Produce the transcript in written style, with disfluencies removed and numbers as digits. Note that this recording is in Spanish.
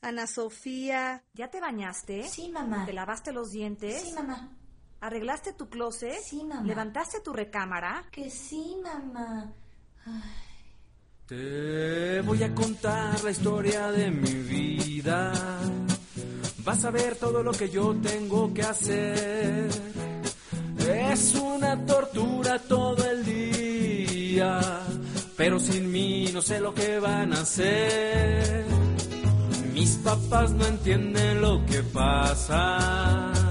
Ana Sofía. ¿Ya te bañaste? Sí, mamá. ¿Te lavaste los dientes? Sí, mamá. ¿Arreglaste tu closet? Sí, mamá. ¿Levantaste tu recámara? Que sí, mamá. Ay. Te voy a contar la historia de mi vida. Vas a ver todo lo que yo tengo que hacer. Es una tortura todo el día, pero sin mí no sé lo que van a hacer. Mis papás no entienden lo que pasa.